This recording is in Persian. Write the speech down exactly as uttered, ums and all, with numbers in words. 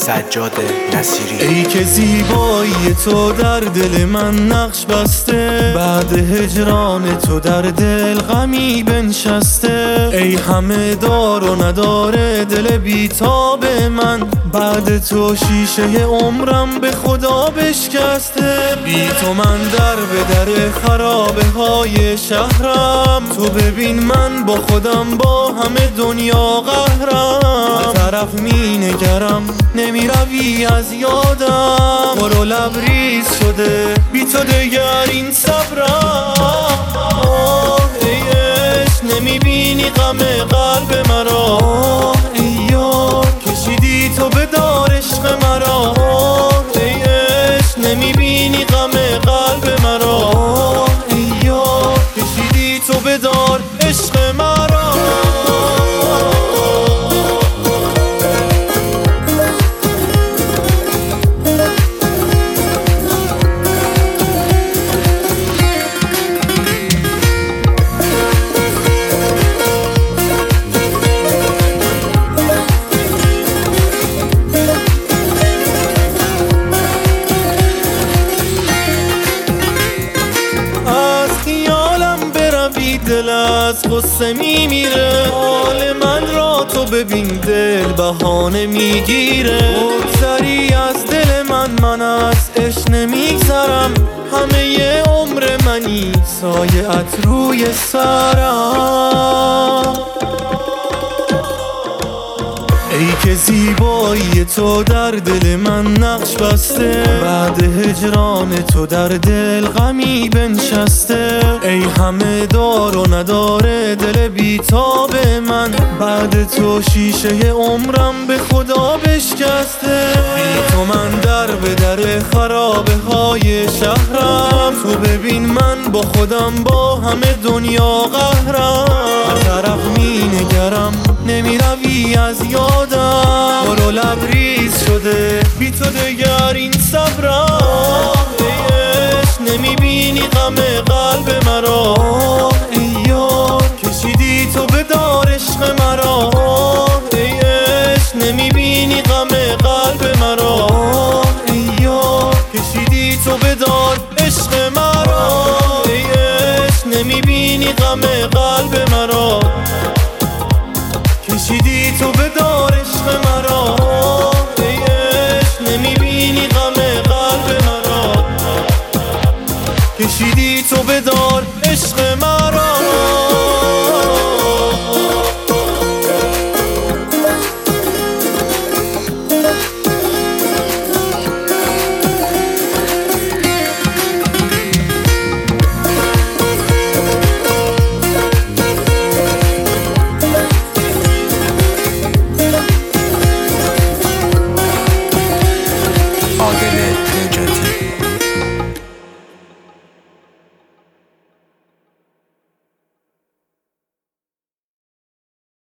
سجاد نصیری. ای که زیبایی تو در دل من نقش بسته، بعد هجران تو در دل غمی بنشسته. ای همه دار و نداره دل بیتاب من، بعد تو شیشه عمرم به خدا بشکسته. بی تو من در به در خرابه های شهرم، تو ببین من با خودم با همه دنیا قهرم. طرف می نگرم نمی روی از یادم، برو لبریز شده بی تو دگر این صبرم. آه ای عشق نمی بینی غم قلب مرا، آه ای یار کشیدی تو به دار عشق مرا. آه ای عشق نمی بینی غم قلب مرا، آه ای یار کشیدی تو به دار عشق مرا. دل از غصه میمیره، حال من را تو ببین دل بهانه میگیره. بگذری از دل من من از عشق نمیگذرم، همه ی عمر منی سایه‌ات روی سرم. ای که زیبایی تو در دل من نقش بسته، بعد هجران تو در دل غمی بنشسته. ای همه دار و نداره دل بیتاب من، بعد تو شیشه عمرم به خدا بشکسته. بی تو من در به در خرابه های شهرم، تو ببین من با خودم با همه دنیا قهرم. طرف می نگرم نمی روی از یادم، برو لبریز شده بی تو دگر این صبرم. ای عشق نمی بینی غم قلب مرا، ای یار کشیدی تو به دار عشق مرا. ای عشق نمی بینی غم قلب مرا، ای یار کشیدی تو به دار عشق مرا. ای عشق نمی بینی غم قلب مرا، کشیدی تو به دار عشق مرا. ای عشق نمی بینی غم قلب مرا، کشیدی تو به دار عشق مرا. عادل نجاتی.